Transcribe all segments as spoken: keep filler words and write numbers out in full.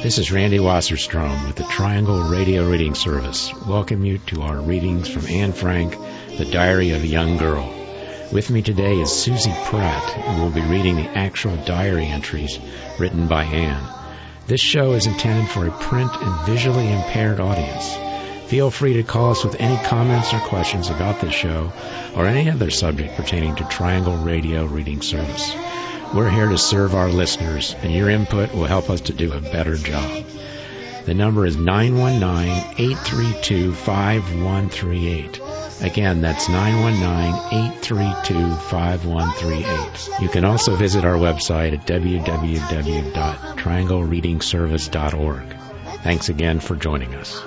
This is Randy Wasserstrom with the Triangle Radio Reading Service. Welcome you to our readings from Anne Frank, The Diary of a Young Girl. With me today is Susie Pratt, who will be reading the actual diary entries written by Anne. This show is intended for a print and visually impaired audience. Feel free to call us with any comments or questions about this show or any other subject pertaining to Triangle Radio Reading Service. We're here to serve our listeners, and your input will help us to do a better job. The number is nine one nine, eight three two, five one three eight. Again, that's nine one nine, eight three two, five one three eight. You can also visit our website at w w w dot triangle reading service dot org. Thanks again for joining us.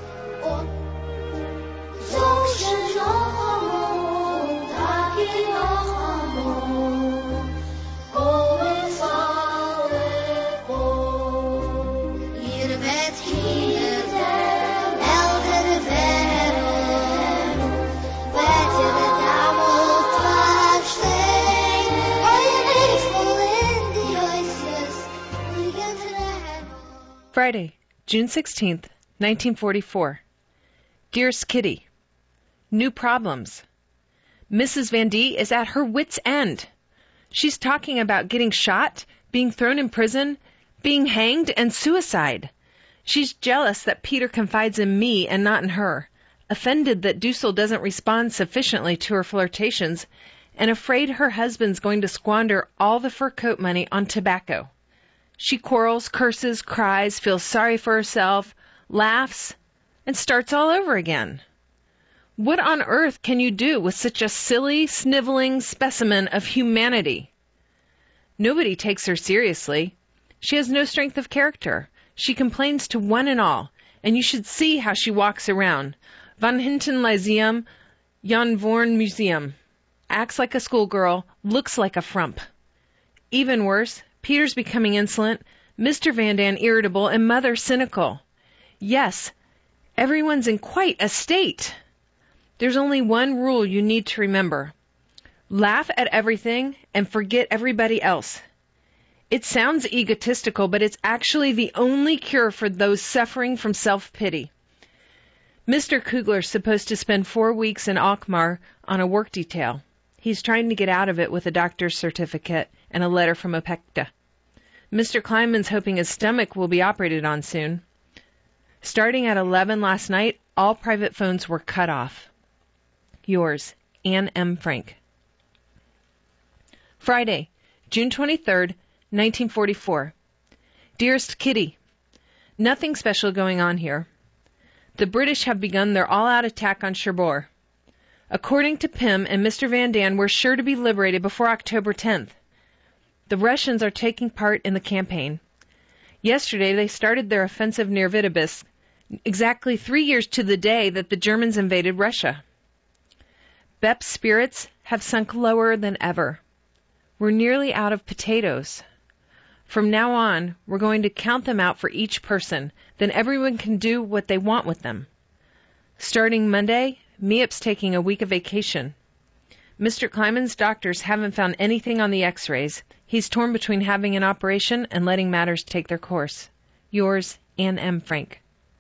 Friday, June sixteenth, nineteen forty-four. Dearest Kitty, new problems. Missus Van D is at her wit's end. She's talking about getting shot, being thrown in prison, being hanged, and suicide. She's jealous that Peter confides in me and not in her, offended that Dussel doesn't respond sufficiently to her flirtations, and afraid her husband's going to squander all the fur coat money on tobacco. She quarrels, curses, cries, feels sorry for herself, laughs, and starts all over again. What on earth can you do with such a silly, sniveling specimen of humanity? Nobody takes her seriously. She has no strength of character. She complains to one and all, and you should see how she walks around. Van Hinten Lyceum, Jan Vorn Museum. Acts like a schoolgirl, looks like a frump. Even worse, Peter's becoming insolent, Mister Van Daan irritable, and Mother cynical. Yes, everyone's in quite a state. There's only one rule you need to remember. Laugh at everything and forget everybody else. It sounds egotistical, but it's actually the only cure for those suffering from self-pity. Mister Kugler's supposed to spend four weeks in Alkmaar on a work detail. He's trying to get out of it with a doctor's certificate and a letter from Opekta. Mister Kleinman's hoping his stomach will be operated on soon. Starting at eleven last night, all private phones were cut off. Yours, Anne M. Frank. Friday, June twenty-third, nineteen forty-four. Dearest Kitty, nothing special going on here. The British have begun their all-out attack on Cherbourg. According to Pym and Mister Van Daan, we're sure to be liberated before October tenth. The Russians are taking part in the campaign. Yesterday they started their offensive near Vitebsk, exactly three years to the day that the Germans invaded Russia. Bep's spirits have sunk lower than ever. We're nearly out of potatoes. From now on, we're going to count them out for each person, then everyone can do what they want with them. Starting Monday, Miep's taking a week of vacation. Mister Kleinman's doctors haven't found anything on the x-rays. He's torn between having an operation and letting matters take their course. Yours, Anne M. Frank.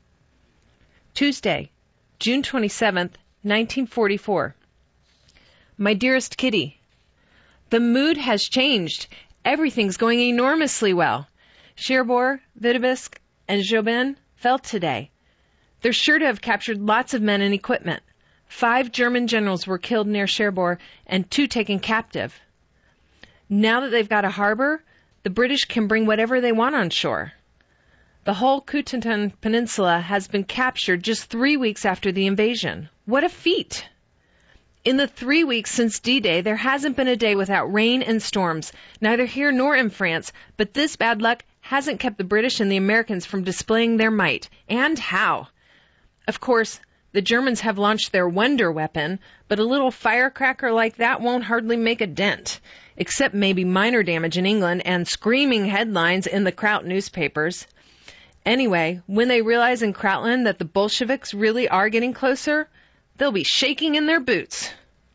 Tuesday, June twenty-seventh, nineteen forty-four. My dearest Kitty, the mood has changed. Everything's going enormously well. Cherbourg, Vitebsk, and Jobin fell today. They're sure to have captured lots of men and equipment. Five German generals were killed near Cherbourg and two taken captive. Now that they've got a harbor, the British can bring whatever they want on shore. The whole Kootenay Peninsula has been captured just three weeks after the invasion. What a feat! In the three weeks since D-Day, there hasn't been a day without rain and storms, neither here nor in France, but this bad luck hasn't kept the British and the Americans from displaying their might. And how? Of course, the Germans have launched their wonder weapon, but a little firecracker like that won't hardly make a dent, except maybe minor damage in England and screaming headlines in the Kraut newspapers. Anyway, when they realize in Krautland that the Bolsheviks really are getting closer, they'll be shaking in their boots.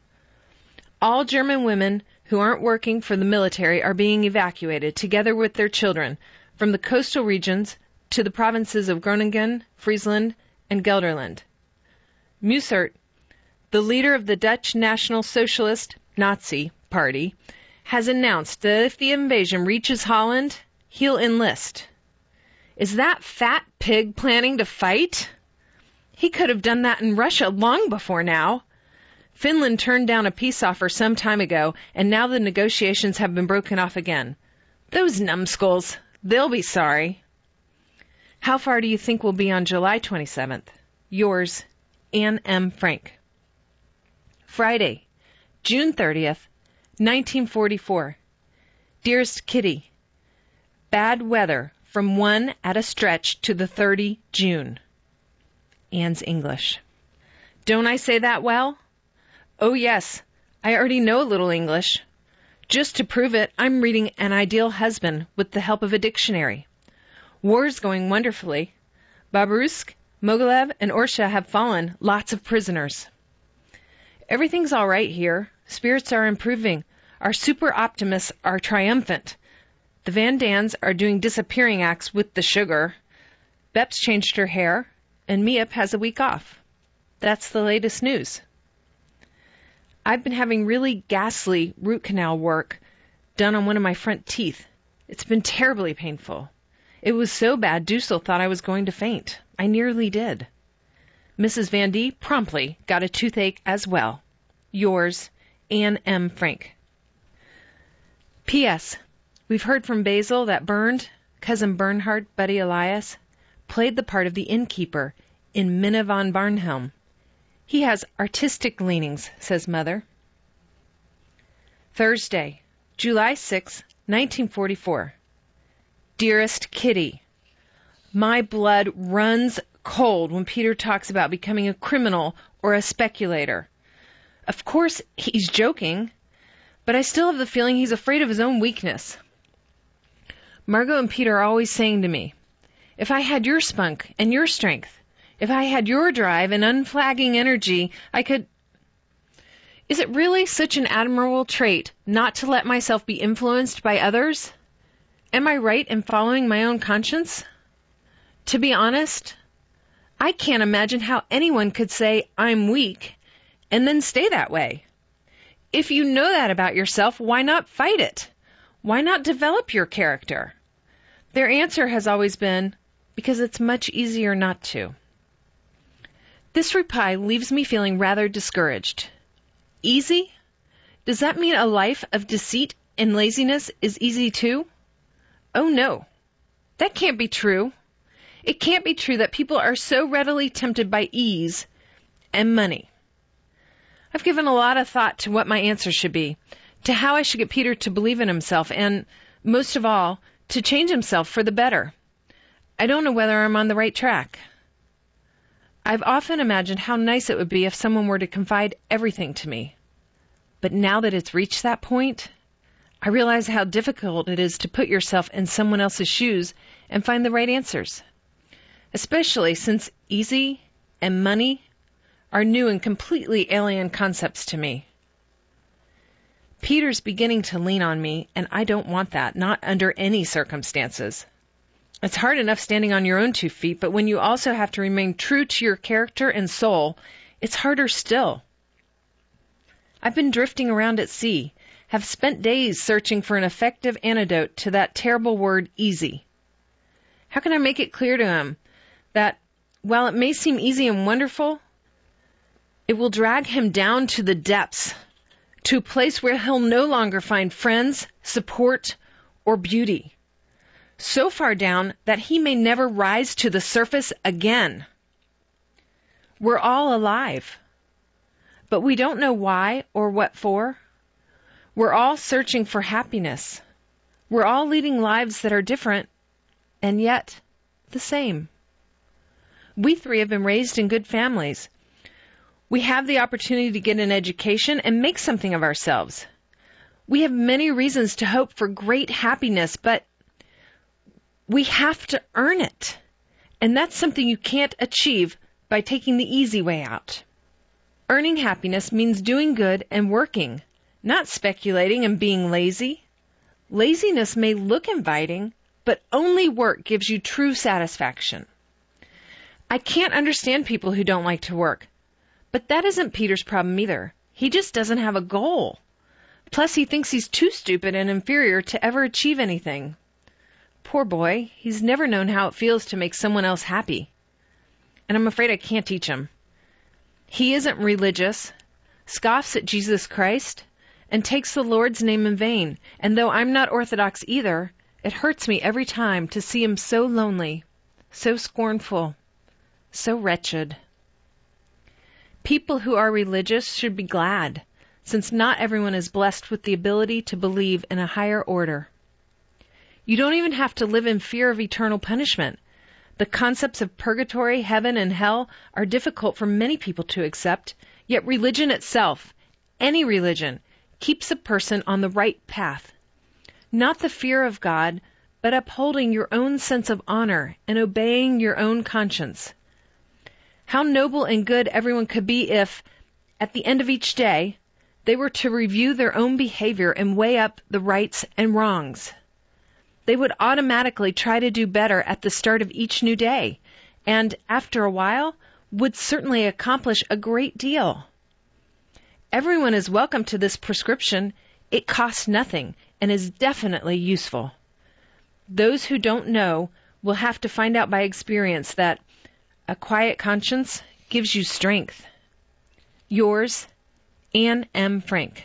All German women who aren't working for the military are being evacuated, together with their children, from the coastal regions, to the provinces of Groningen, Friesland, and Gelderland. Mussert, the leader of the Dutch National Socialist Nazi Party, has announced that if the invasion reaches Holland, he'll enlist. Is that fat pig planning to fight? He could have done that in Russia long before now. Finland turned down a peace offer some time ago, and now the negotiations have been broken off again. Those numbskulls, they'll be sorry. How far do you think we'll be on July twenty-seventh? Yours, Anne M. Frank. Friday, June thirtieth, nineteen forty-four. Dearest Kitty, bad weather from one at a stretch to the thirtieth of June. Anne's English. Don't I say that well? Oh, yes, I already know a little English. Just to prove it, I'm reading An Ideal Husband with the help of a dictionary. War's going wonderfully. Babruysk, Mogilev, and Orsha have fallen, lots of prisoners. Everything's all right here. Spirits are improving. Our super optimists are triumphant. The Van Dans are doing disappearing acts with the sugar. Beps changed her hair, and Miep has a week off. That's the latest news. I've been having really ghastly root canal work done on one of my front teeth. It's been terribly painful. It was so bad Dussel thought I was going to faint. I nearly did. Missus Van D promptly got a toothache as well. Yours, Anne M. Frank. P S. We've heard from Basil that Bernd, cousin Bernhard, buddy Elias, played the part of the innkeeper in Minna von Barnhelm. He has artistic leanings, says Mother. Thursday, July sixth, nineteen forty-four. Dearest Kitty, my blood runs cold when Peter talks about becoming a criminal or a speculator. Of course, he's joking, but I still have the feeling he's afraid of his own weakness. Margot and Peter are always saying to me, if I had your spunk and your strength, if I had your drive and unflagging energy, I could... Is it really such an admirable trait not to let myself be influenced by others? Am I right in following my own conscience? To be honest, I can't imagine how anyone could say, I'm weak, and then stay that way. If you know that about yourself, why not fight it? Why not develop your character? Their answer has always been, because it's much easier not to. This reply leaves me feeling rather discouraged. Easy? Does that mean a life of deceit and laziness is easy too? Oh no, that can't be true. It can't be true that people are so readily tempted by ease and money. I've given a lot of thought to what my answer should be, to how I should get Peter to believe in himself, and, most of all, to change himself for the better. I don't know whether I'm on the right track. I've often imagined how nice it would be if someone were to confide everything to me. But now that it's reached that point, I realize how difficult it is to put yourself in someone else's shoes and find the right answers, especially since easy and money are new and completely alien concepts to me. Peter's beginning to lean on me, and I don't want that, not under any circumstances. It's hard enough standing on your own two feet, but when you also have to remain true to your character and soul, it's harder still. I've been drifting around at sea, have spent days searching for an effective antidote to that terrible word easy. How can I make it clear to him that, while it may seem easy and wonderful, it will drag him down to the depths, to a place where he'll no longer find friends, support, or beauty. So far down that he may never rise to the surface again. We're all alive, but we don't know why or what for. We're all searching for happiness. We're all leading lives that are different, and yet the same. We three have been raised in good families. We have the opportunity to get an education and make something of ourselves. We have many reasons to hope for great happiness, but we have to earn it. And that's something you can't achieve by taking the easy way out. Earning happiness means doing good and working, not speculating and being lazy. Laziness may look inviting, but only work gives you true satisfaction. I can't understand people who don't like to work. But that isn't Peter's problem either. He just doesn't have a goal. Plus, he thinks he's too stupid and inferior to ever achieve anything. Poor boy, he's never known how it feels to make someone else happy. And I'm afraid I can't teach him. He isn't religious, scoffs at Jesus Christ, and takes the Lord's name in vain. And though I'm not Orthodox either, it hurts me every time to see him so lonely, so scornful, so wretched. People who are religious should be glad, since not everyone is blessed with the ability to believe in a higher order. You don't even have to live in fear of eternal punishment. The concepts of purgatory, heaven, and hell are difficult for many people to accept, yet religion itself, any religion, keeps a person on the right path. Not the fear of God, but upholding your own sense of honor and obeying your own conscience. How noble and good everyone could be if, at the end of each day, they were to review their own behavior and weigh up the rights and wrongs. They would automatically try to do better at the start of each new day, and after a while, would certainly accomplish a great deal. Everyone is welcome to this prescription. It costs nothing and is definitely useful. Those who don't know will have to find out by experience that a quiet conscience gives you strength. Yours, Anne M. Frank.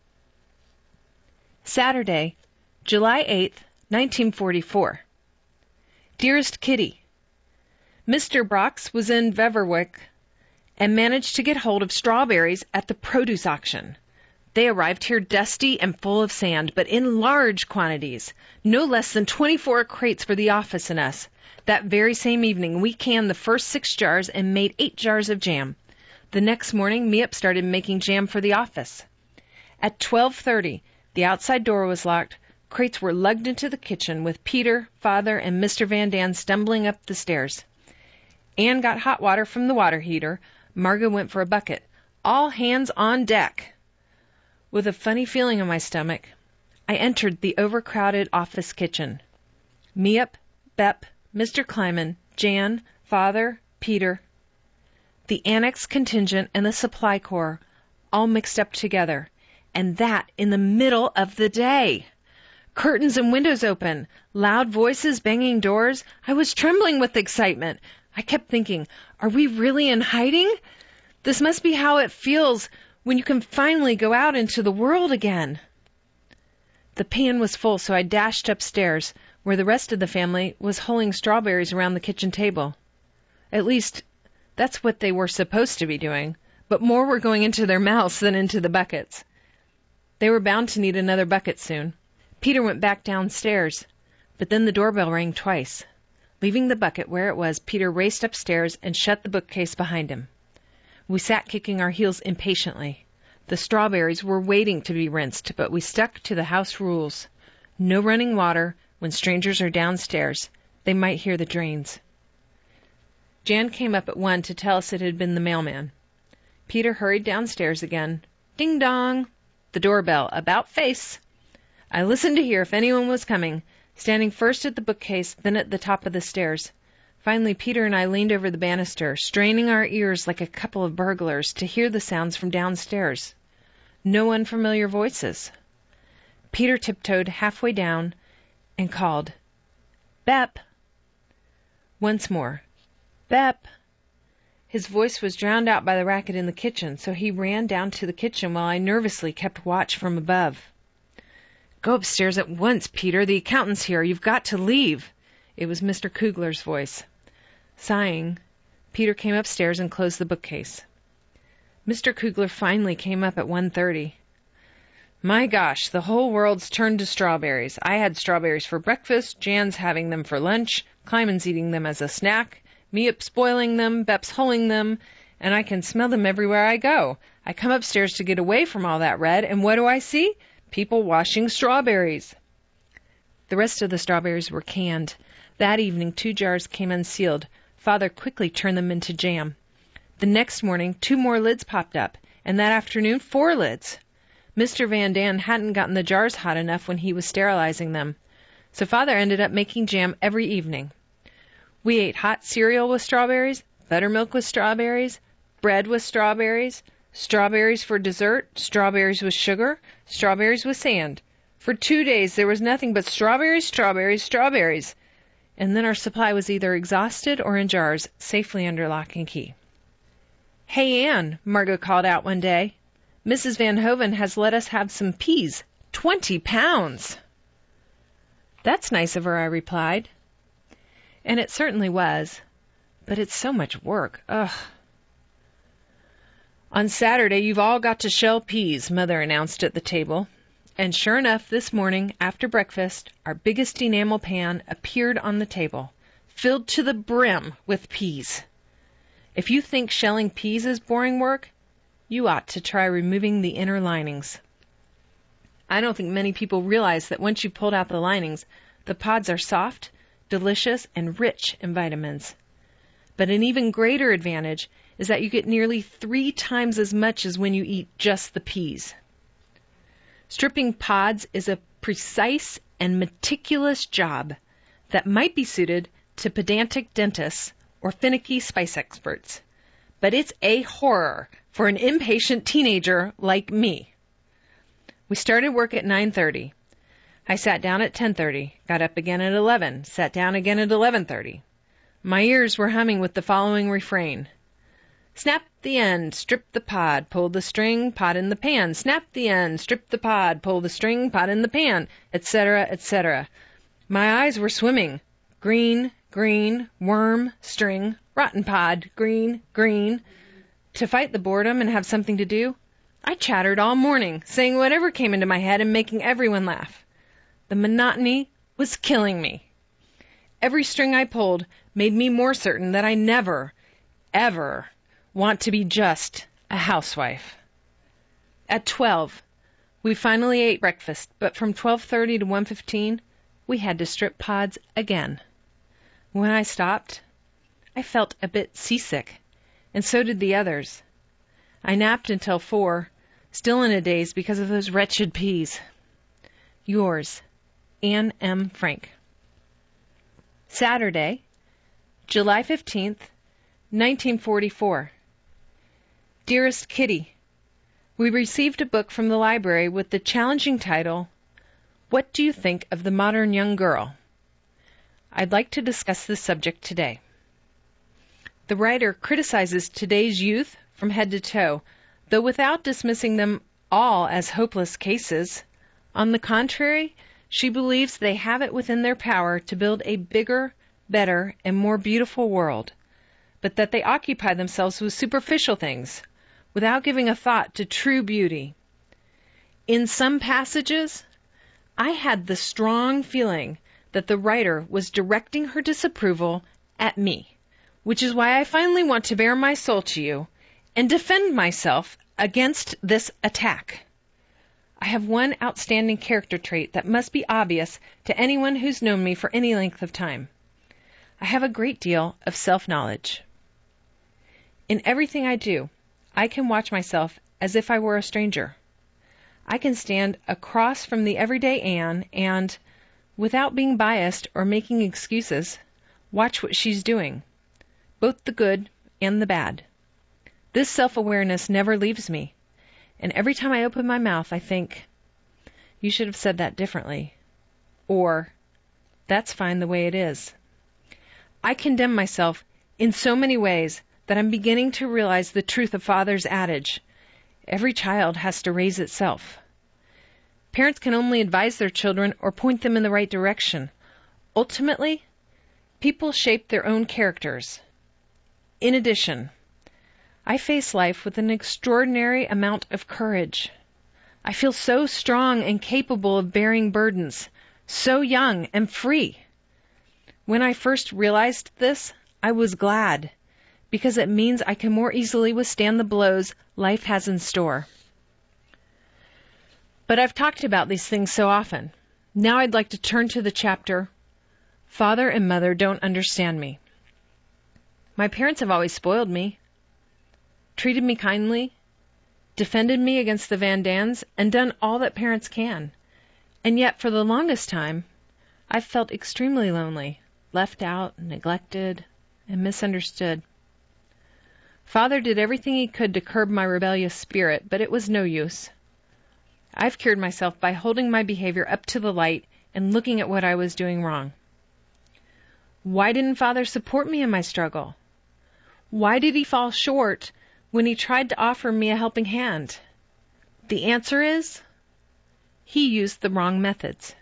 Saturday, July eighth, nineteen forty-four. Dearest Kitty, Mister Brox was in Beverwyck and managed to get hold of strawberries at the produce auction. They arrived here dusty and full of sand, but in large quantities, no less than twenty-four crates for the office and us. That very same evening, we canned the first six jars and made eight jars of jam. The next morning, Miep started making jam for the office. At twelve thirty, the outside door was locked. Crates were lugged into the kitchen with Peter, Father, and Mister Van Daan stumbling up the stairs. Anne got hot water from the water heater. Margot went for a bucket. All hands on deck. With a funny feeling in my stomach, I entered the overcrowded office kitchen. Miep, Bep, Mister Kleiman, Jan, Father, Peter, the annex contingent, and the supply corps, all mixed up together. And that in the middle of the day. Curtains and windows open, loud voices banging doors. I was trembling with excitement. I kept thinking, are we really in hiding? This must be how it feels when you can finally go out into the world again. The pan was full, so I dashed upstairs, where the rest of the family was hulling strawberries around the kitchen table. At least, that's what they were supposed to be doing, but more were going into their mouths than into the buckets. They were bound to need another bucket soon. Peter went back downstairs, but then the doorbell rang twice. Leaving the bucket where it was, Peter raced upstairs and shut the bookcase behind him. We sat kicking our heels impatiently. The strawberries were waiting to be rinsed, but we stuck to the house rules. No running water when strangers are downstairs. They might hear the drains. Jan came up at one to tell us it had been the mailman. Peter hurried downstairs again. Ding dong! The doorbell, about face. I listened to hear if anyone was coming, standing first at the bookcase, then at the top of the stairs. Finally, Peter and I leaned over the banister, straining our ears like a couple of burglars to hear the sounds from downstairs. No unfamiliar voices. Peter tiptoed halfway down and called, Bep! Once more, Bep! His voice was drowned out by the racket in the kitchen, so he ran down to the kitchen while I nervously kept watch from above. Go upstairs at once, Peter. The accountant's here. You've got to leave. It was Mister Kugler's voice. Sighing, Peter came upstairs and closed the bookcase. Mister Kugler finally came up at one thirty. My gosh, the whole world's turned to strawberries. I had strawberries for breakfast, Jan's having them for lunch, Kleiman's eating them as a snack, Miep spoiling them, Bep's hulling them, and I can smell them everywhere I go. I come upstairs to get away from all that red, and what do I see? People washing strawberries. The rest of the strawberries were canned. That evening, two jars came unsealed. Father quickly turned them into jam. The next morning, two more lids popped up, and that afternoon, four lids. Mister Van Daan hadn't gotten the jars hot enough when he was sterilizing them, so Father ended up making jam every evening. We ate hot cereal with strawberries, buttermilk with strawberries, bread with strawberries, strawberries for dessert, strawberries with sugar, strawberries with sand. For two days there was nothing but strawberries, strawberries, strawberries. And then our supply was either exhausted or in jars, safely under lock and key. "Hey, Anne," Margot called out one day. "Missus Van Hoven has let us have some peas. Twenty pounds!" "That's nice of her," I replied. And it certainly was. But it's so much work. Ugh. "On Saturday you've all got to shell peas," Mother announced at the table. And sure enough, this morning, after breakfast, our biggest enamel pan appeared on the table, filled to the brim with peas. If you think shelling peas is boring work, you ought to try removing the inner linings. I don't think many people realize that once you've pulled out the linings, the pods are soft, delicious, and rich in vitamins. But an even greater advantage is that you get nearly three times as much as when you eat just the peas. Stripping pods is a precise and meticulous job that might be suited to pedantic dentists or finicky spice experts, but it's a horror for an impatient teenager like me. We started work at nine thirty. I sat down at ten thirty, got up again at eleven, sat down again at eleven thirty. My ears were humming with the following refrain: "Snap the end, strip the pod, pull the string, pot in the pan. Snap the end, strip the pod, pull the string, pot in the pan," et cetera, et cetera. My eyes were swimming. Green, green, worm, string, rotten pod, green, green. To fight the boredom and have something to do, I chattered all morning, saying whatever came into my head and making everyone laugh. The monotony was killing me. Every string I pulled made me more certain that I never, ever want to be just a housewife. At twelve, we finally ate breakfast, but from twelve thirty to one fifteen, we had to strip pods again. When I stopped, I felt a bit seasick, and so did the others. I napped until four, still in a daze because of those wretched peas. Yours, Anne M. Frank. Saturday, July fifteenth, nineteen forty-four. Dearest Kitty, we received a book from the library with the challenging title, "What Do You Think of the Modern Young Girl?" I'd like to discuss this subject today. The writer criticizes today's youth from head to toe, though without dismissing them all as hopeless cases. On the contrary, she believes they have it within their power to build a bigger, better, and more beautiful world, but that they occupy themselves with superficial things, without giving a thought to true beauty. In some passages, I had the strong feeling that the writer was directing her disapproval at me, which is why I finally want to bare my soul to you and defend myself against this attack. I have one outstanding character trait that must be obvious to anyone who's known me for any length of time. I have a great deal of self-knowledge. In everything I do, I can watch myself as if I were a stranger. I can stand across from the everyday Anne and, without being biased or making excuses, watch what she's doing, both the good and the bad. This self-awareness never leaves me, and every time I open my mouth I think, you should have said that differently, or that's fine the way it is. I condemn myself in so many ways that I'm beginning to realize the truth of Father's adage, every child has to raise itself. Parents can only advise their children or point them in the right direction. Ultimately, people shape their own characters. In addition, I face life with an extraordinary amount of courage. I feel so strong and capable of bearing burdens, so young and free. When I first realized this, I was glad, because it means I can more easily withstand the blows life has in store. But I've talked about these things so often. Now I'd like to turn to the chapter, Father and Mother Don't Understand Me. My parents have always spoiled me, treated me kindly, defended me against the Van Dans, and done all that parents can. And yet, for the longest time, I've felt extremely lonely, left out, neglected, and misunderstood. Father did everything he could to curb my rebellious spirit, but it was no use. I've cured myself by holding my behavior up to the light and looking at what I was doing wrong. Why didn't Father support me in my struggle? Why did he fall short when he tried to offer me a helping hand? The answer is, he used the wrong methods.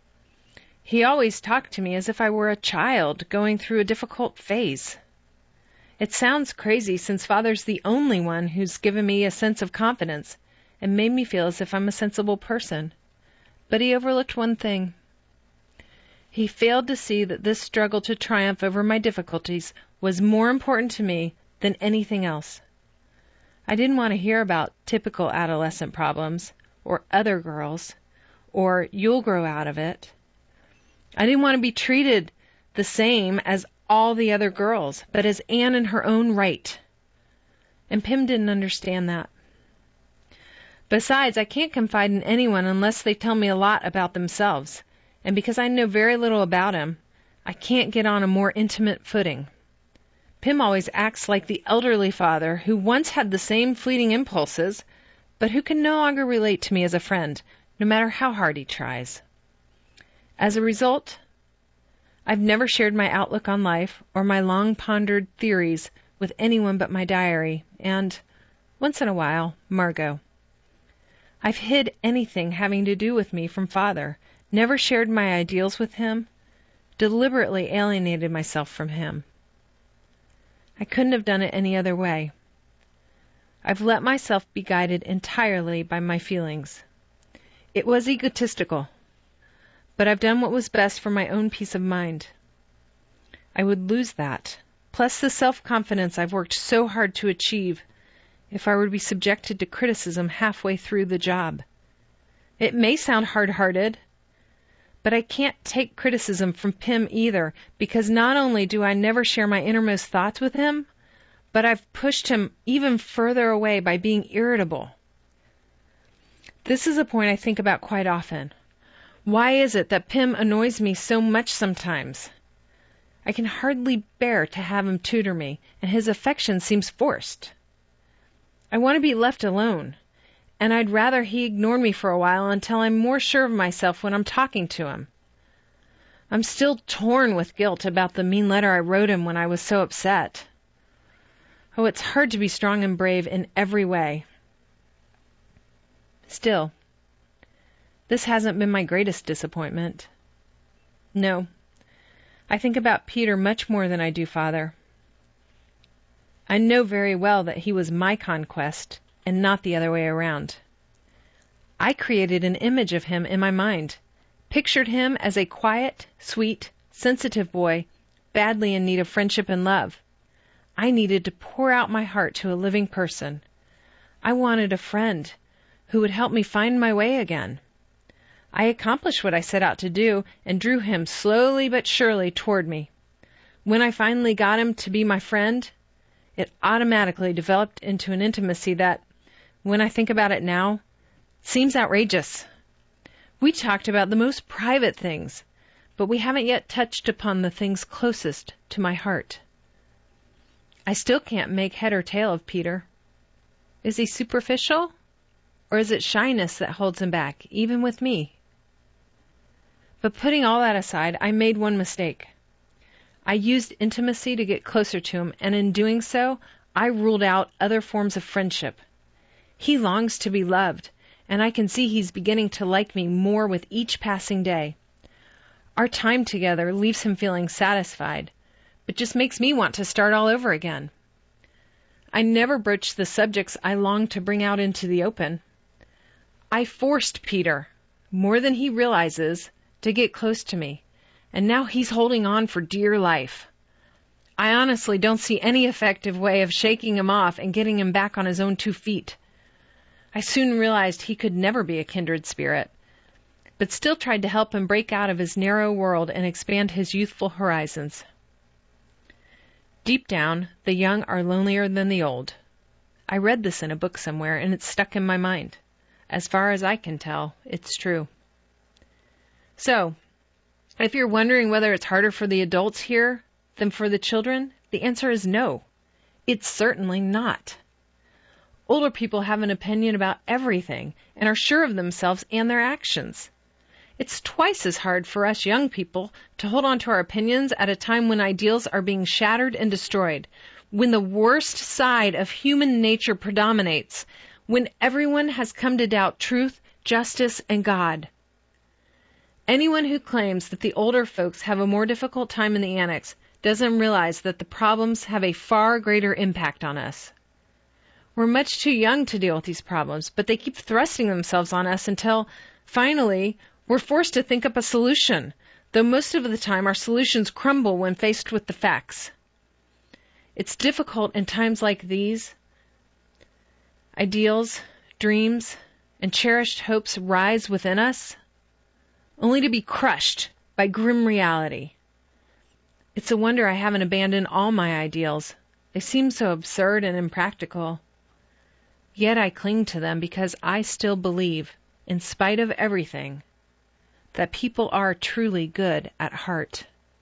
He always talked to me as if I were a child going through a difficult phase. It sounds crazy since Father's the only one who's given me a sense of confidence and made me feel as if I'm a sensible person. But he overlooked one thing. He failed to see that this struggle to triumph over my difficulties was more important to me than anything else. I didn't want to hear about typical adolescent problems, or other girls, or you'll grow out of it. I didn't want to be treated the same as all the other girls, but as Anne in her own right. And Pim didn't understand that. Besides, I can't confide in anyone unless they tell me a lot about themselves, and because I know very little about him, I can't get on a more intimate footing. Pim always acts like the elderly father who once had the same fleeting impulses, but who can no longer relate to me as a friend, no matter how hard he tries. As a result, I've never shared my outlook on life or my long-pondered theories with anyone but my diary and, once in a while, Margot. I've hid anything having to do with me from Father, never shared my ideals with him, deliberately alienated myself from him. I couldn't have done it any other way. I've let myself be guided entirely by my feelings. It was egotistical, but I've done what was best for my own peace of mind. I would lose that, plus the self-confidence I've worked so hard to achieve, if I were to be subjected to criticism halfway through the job. It may sound hard-hearted, but I can't take criticism from Pim either, because not only do I never share my innermost thoughts with him, but I've pushed him even further away by being irritable. This is a point I think about quite often. Why is it that Pim annoys me so much sometimes? I can hardly bear to have him tutor me, and his affection seems forced. I want to be left alone, and I'd rather he ignored me for a while until I'm more sure of myself when I'm talking to him. I'm still torn with guilt about the mean letter I wrote him when I was so upset. Oh, it's hard to be strong and brave in every way. Still, this hasn't been my greatest disappointment. No, I think about Peter much more than I do Father. I know very well that he was my conquest and not the other way around. I created an image of him in my mind, pictured him as a quiet, sweet, sensitive boy, badly in need of friendship and love. I needed to pour out my heart to a living person. I wanted a friend who would help me find my way again. I accomplished what I set out to do and drew him slowly but surely toward me. When I finally got him to be my friend, it automatically developed into an intimacy that, when I think about it now, seems outrageous. We talked about the most private things, but we haven't yet touched upon the things closest to my heart. I still can't make head or tail of Peter. Is he superficial? Or is it shyness that holds him back, even with me? But putting all that aside, I made one mistake. I used intimacy to get closer to him, and in doing so, I ruled out other forms of friendship. He longs to be loved, and I can see he's beginning to like me more with each passing day. Our time together leaves him feeling satisfied, but just makes me want to start all over again. I never broached the subjects I longed to bring out into the open. I forced Peter, more than he realizes, to get close to me, and now he's holding on for dear life. I honestly don't see any effective way of shaking him off and getting him back on his own two feet. I soon realized he could never be a kindred spirit, but still tried to help him break out of his narrow world and expand his youthful horizons. Deep down, the young are lonelier than the old. I read this in a book somewhere, and it's stuck in my mind. As far as I can tell, it's true. So, If you're wondering whether it's harder for the adults here than for the children, the answer is no. It's certainly not. Older people have an opinion about everything and are sure of themselves and their actions. It's twice as hard for us young people to hold on to our opinions at a time when ideals are being shattered and destroyed, when the worst side of human nature predominates, when everyone has come to doubt truth, justice, and God. Anyone who claims that the older folks have a more difficult time in the annex doesn't realize that the problems have a far greater impact on us. We're much too young to deal with these problems, but they keep thrusting themselves on us until, finally, we're forced to think up a solution, though most of the time our solutions crumble when faced with the facts. It's difficult in times like these. Ideals, dreams, and cherished hopes rise within us, only to be crushed by grim reality. It's a wonder I haven't abandoned all my ideals. They seem so absurd and impractical. Yet I cling to them because I still believe, in spite of everything, that people are truly good at heart.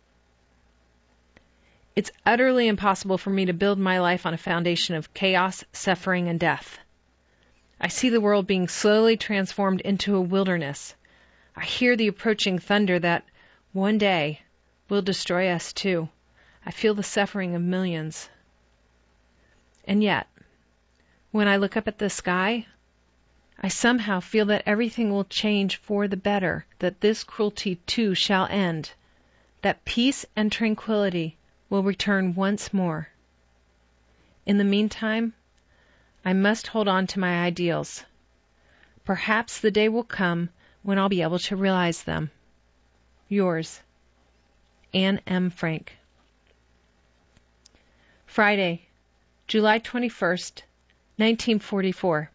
It's utterly impossible for me to build my life on a foundation of chaos, suffering, and death. I see the world being slowly transformed into a wilderness. I hear the approaching thunder that, one day, will destroy us too. I feel the suffering of millions. And yet, when I look up at the sky, I somehow feel that everything will change for the better, that this cruelty too shall end, that peace and tranquility will return once more. In the meantime, I must hold on to my ideals. Perhaps the day will come when I'll be able to realize them. Yours, Anne M. Frank. Friday, July twenty-first, nineteen forty-four.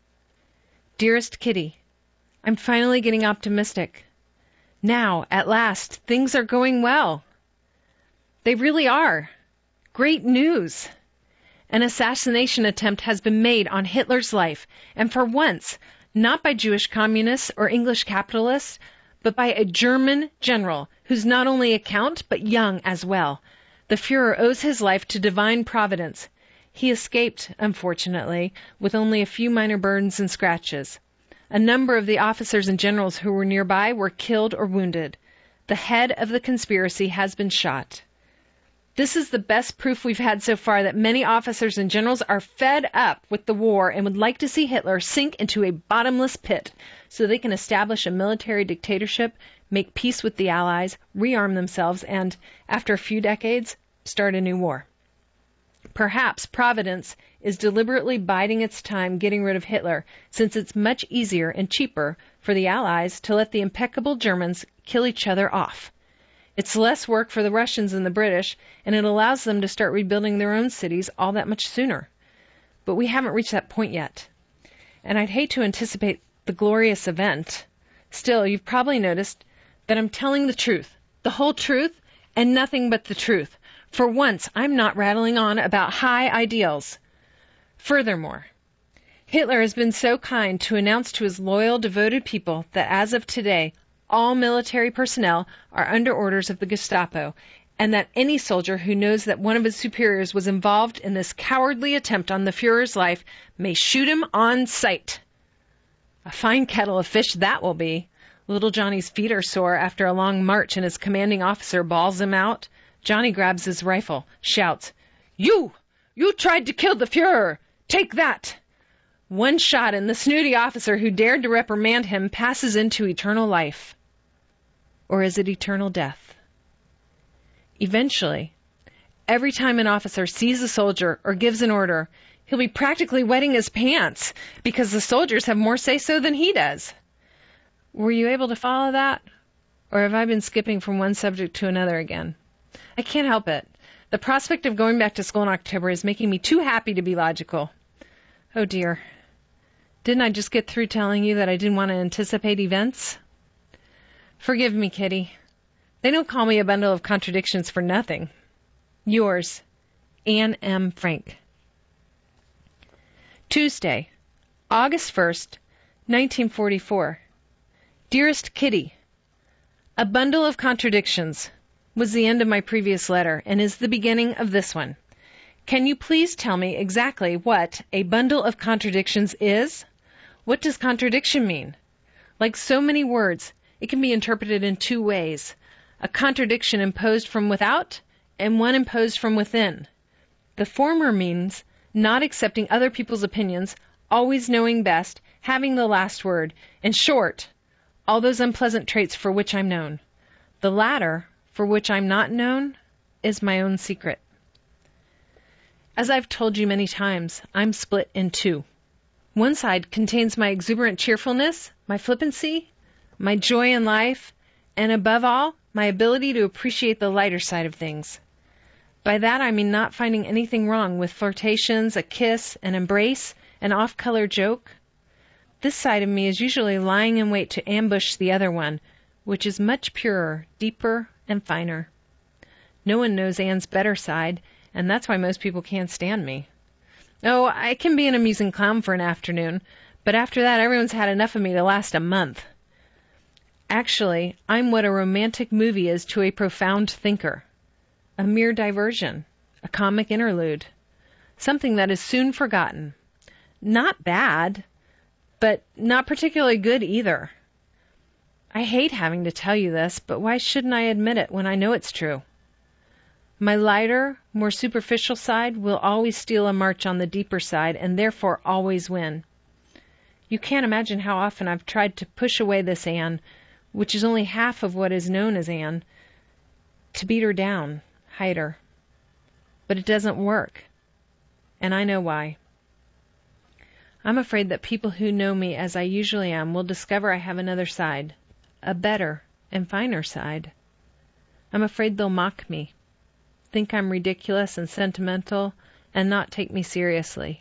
Dearest Kitty, I'm finally getting optimistic. Now, at last, things are going well. They really are. Great news. An assassination attempt has been made on Hitler's life, and for once, not by Jewish communists or English capitalists, but by a German general who's not only a count, but young as well. The Führer owes his life to divine providence. He escaped, unfortunately, with only a few minor burns and scratches. A number of the officers and generals who were nearby were killed or wounded. The head of the conspiracy has been shot. This is the best proof we've had so far that many officers and generals are fed up with the war and would like to see Hitler sink into a bottomless pit so they can establish a military dictatorship, make peace with the Allies, rearm themselves, and, after a few decades, start a new war. Perhaps Providence is deliberately biding its time getting rid of Hitler, since it's much easier and cheaper for the Allies to let the impeccable Germans kill each other off. It's less work for the Russians and the British, and it allows them to start rebuilding their own cities all that much sooner. But we haven't reached that point yet. And I'd hate to anticipate the glorious event. Still, you've probably noticed that I'm telling the truth, the whole truth, and nothing but the truth. For once, I'm not rattling on about high ideals. Furthermore, Hitler has been so kind to announce to his loyal, devoted people that as of today, all military personnel are under orders of the Gestapo, and that any soldier who knows that one of his superiors was involved in this cowardly attempt on the Führer's life may shoot him on sight. A fine kettle of fish that will be. Little Johnny's feet are sore after a long march, and his commanding officer bawls him out. Johnny grabs his rifle, shouts, "You! You tried to kill the Führer! Take that!" One shot, and the snooty officer who dared to reprimand him passes into eternal life. Or is it eternal death? Eventually, every time an officer sees a soldier or gives an order, he'll be practically wetting his pants because the soldiers have more say-so than he does. Were you able to follow that? Or have I been skipping from one subject to another again? I can't help it. The prospect of going back to school in October is making me too happy to be logical. Oh dear. Didn't I just get through telling you that I didn't want to anticipate events? Forgive me, Kitty. They don't call me a bundle of contradictions for nothing. Yours, Anne M. Frank. Tuesday, August first, nineteen forty-four. Dearest Kitty, A bundle of contradictions was the end of my previous letter and is the beginning of this one. Can you please tell me exactly what a bundle of contradictions is? What does contradiction mean? Like so many words, it can be interpreted in two ways. A contradiction imposed from without and one imposed from within. The former means not accepting other people's opinions, always knowing best, having the last word. In short, all those unpleasant traits for which I'm known. The latter, for which I'm not known, is my own secret. As I've told you many times, I'm split in two. One side contains my exuberant cheerfulness, my flippancy, my joy in life, and above all, my ability to appreciate the lighter side of things. By that I mean not finding anything wrong with flirtations, a kiss, an embrace, an off-color joke. This side of me is usually lying in wait to ambush the other one, which is much purer, deeper, and finer. No one knows Anne's better side, and that's why most people can't stand me. Oh, I can be an amusing clown for an afternoon, but after that everyone's had enough of me to last a month. Actually, I'm what a romantic movie is to a profound thinker. A mere diversion, a comic interlude, something that is soon forgotten. Not bad, but not particularly good either. I hate having to tell you this, but why shouldn't I admit it when I know it's true? My lighter, more superficial side will always steal a march on the deeper side and therefore always win. You can't imagine how often I've tried to push away this Anne, which is only half of what is known as Anne, to beat her down, hide her. But it doesn't work, and I know why. I'm afraid that people who know me as I usually am will discover I have another side, a better and finer side. I'm afraid they'll mock me, think I'm ridiculous and sentimental, and not take me seriously.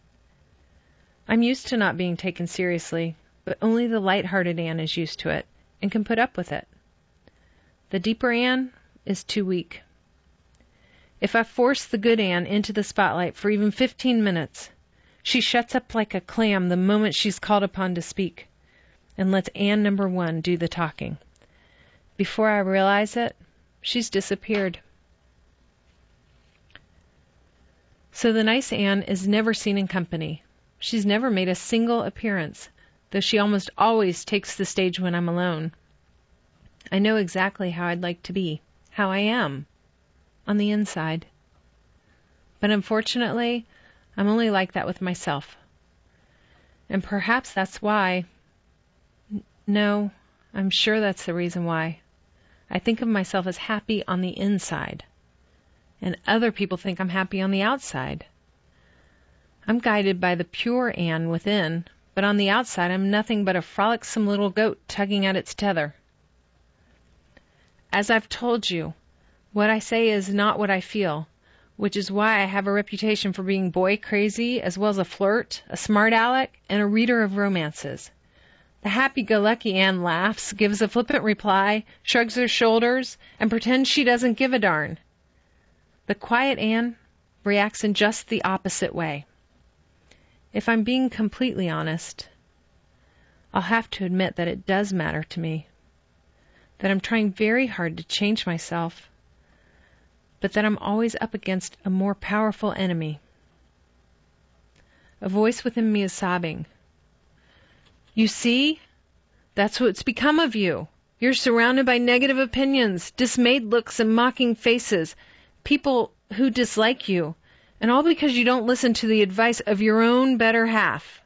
I'm used to not being taken seriously, but only the light-hearted Anne is used to it and can put up with it. The deeper Anne is too weak. If I force the good Anne into the spotlight for even fifteen minutes, she shuts up like a clam the moment she's called upon to speak, and lets Anne number one do the talking. Before I realize it, she's disappeared. So the nice Anne is never seen in company. She's never made a single appearance, though she almost always takes the stage when I'm alone. I know exactly how I'd like to be, how I am, on the inside. But unfortunately, I'm only like that with myself. And perhaps that's why... No, I'm sure that's the reason why. I think of myself as happy on the inside. And other people think I'm happy on the outside. I'm guided by the pure Anne within, but on the outside I'm nothing but a frolicsome little goat tugging at its tether. As I've told you, what I say is not what I feel, which is why I have a reputation for being boy crazy, as well as a flirt, a smart aleck, and a reader of romances. The happy-go-lucky Anne laughs, gives a flippant reply, shrugs her shoulders, and pretends she doesn't give a darn. The quiet Anne reacts in just the opposite way. If I'm being completely honest, I'll have to admit that it does matter to me, that I'm trying very hard to change myself, but that I'm always up against a more powerful enemy. A voice within me is sobbing. You see? That's what's become of you. You're surrounded by negative opinions, dismayed looks, and mocking faces. People who dislike you, and all because you don't listen to the advice of your own better half.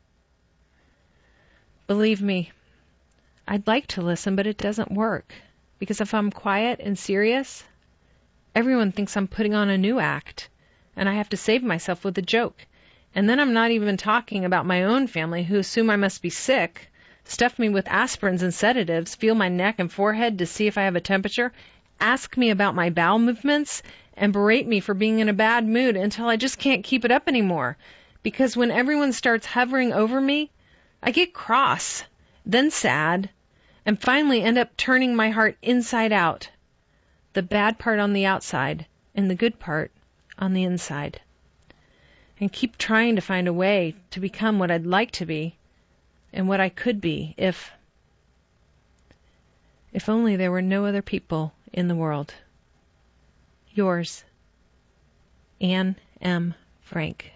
Believe me, I'd like to listen, but it doesn't work, because if I'm quiet and serious, everyone thinks I'm putting on a new act, and I have to save myself with a joke. And then I'm not even talking about my own family, who assume I must be sick, stuff me with aspirins and sedatives, feel my neck and forehead to see if I have a temperature, ask me about my bowel movements, and berate me for being in a bad mood until I just can't keep it up anymore. Because when everyone starts hovering over me, I get cross, then sad, and finally end up turning my heart inside out. The bad part on the outside, and the good part on the inside. And keep trying to find a way to become what I'd like to be, and what I could be if... If only there were no other people in the world. Yours, Anne M. Frank.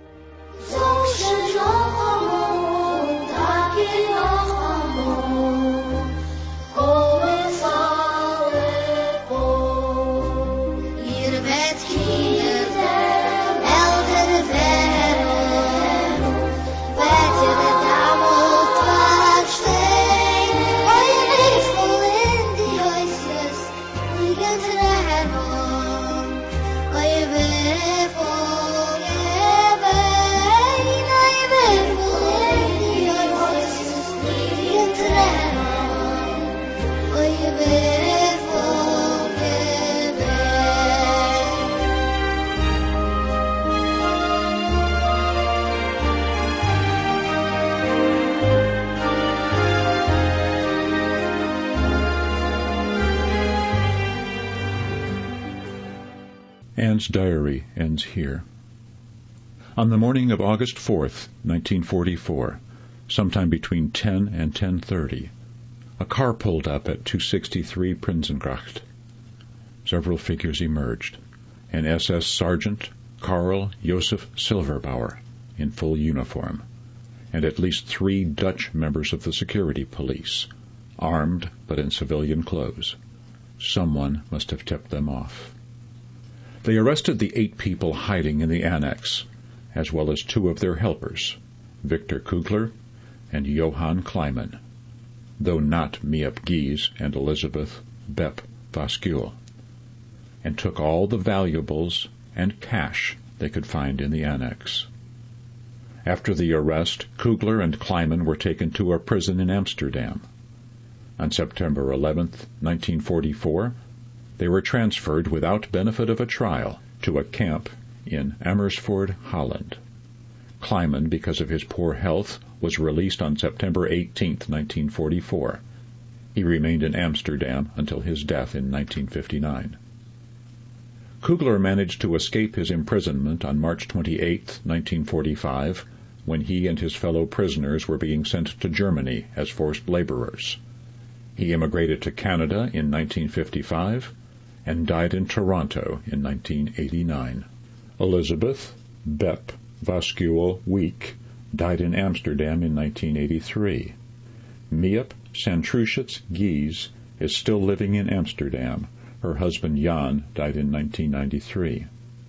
Anne's diary ends here. On the morning of August fourth, nineteen forty-four, sometime between ten and ten thirty, a car pulled up at two sixty-three Prinsengracht. Several figures emerged. An S S Sergeant, Karl Josef Silverbauer, in full uniform, and at least three Dutch members of the security police, armed but in civilian clothes. Someone must have tipped them off. They arrested the eight people hiding in the annex, as well as two of their helpers, Victor Kugler and Johann Kleiman, though not Miep Gies and Elizabeth Bepp Vascuel, and took all the valuables and cash they could find in the annex. After the arrest, Kugler and Kleiman were taken to a prison in Amsterdam. On September eleventh, nineteen forty-four, they were transferred without benefit of a trial to a camp in Amersfoort, Holland. Kleiman, because of his poor health, was released on September eighteenth, nineteen forty-four. He remained in Amsterdam until his death in nineteen fifty-nine. Kugler managed to escape his imprisonment on March twenty-eighth, nineteen forty-five, when he and his fellow prisoners were being sent to Germany as forced laborers. He immigrated to Canada in nineteen fifty-five and died in Toronto in nineteen eighty-nine. Elizabeth Bepp Vascuel Wieck died in Amsterdam in nineteen eighty-three. Miep Santrushitz Gies is still living in Amsterdam. Her husband Jan died in nineteen ninety-three.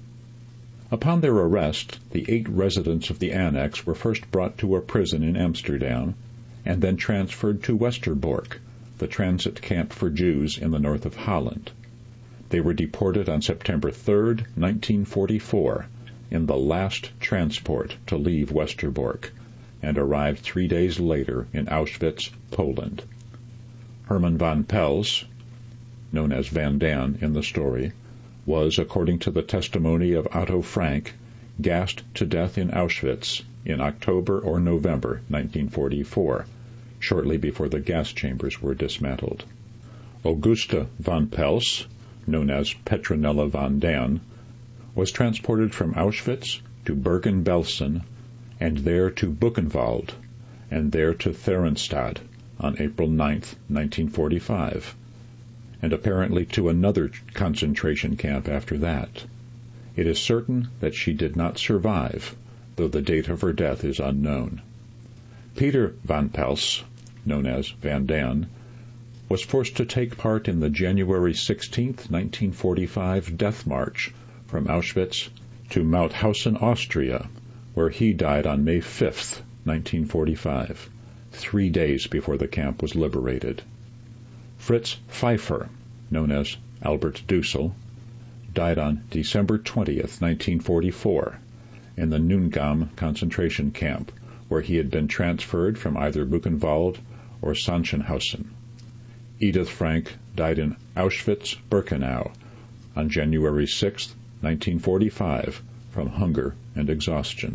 Upon their arrest, the eight residents of the annex were first brought to a prison in Amsterdam and then transferred to Westerbork, the transit camp for Jews in the north of Holland. They were deported on September third, nineteen forty-four, in the last transport to leave Westerbork, and arrived three days later in Auschwitz, Poland. Herman von Pels, known as Van Dan in the story, was, according to the testimony of Otto Frank, gassed to death in Auschwitz in October or November nineteen forty-four, shortly before the gas chambers were dismantled. Augusta von Pels, known as Petronella von Dan, was transported from Auschwitz to Bergen-Belsen, and there to Buchenwald, and there to Theresienstadt on April ninth, nineteen forty-five, and apparently to another concentration camp after that. It is certain that she did not survive, though the date of her death is unknown. Peter von Pels, known as Van Dan, was forced to take part in the January sixteenth, nineteen forty-five death march from Auschwitz to Mauthausen, Austria, where he died on May fifth, nineteen forty-five, three days before the camp was liberated. Fritz Pfeiffer, known as Albert Dussel, died on December twentieth, nineteen forty-four, in the Neuengamme concentration camp, where he had been transferred from either Buchenwald or Sachsenhausen. Edith Frank died in Auschwitz-Birkenau on January sixth, nineteen forty-five, from hunger and exhaustion.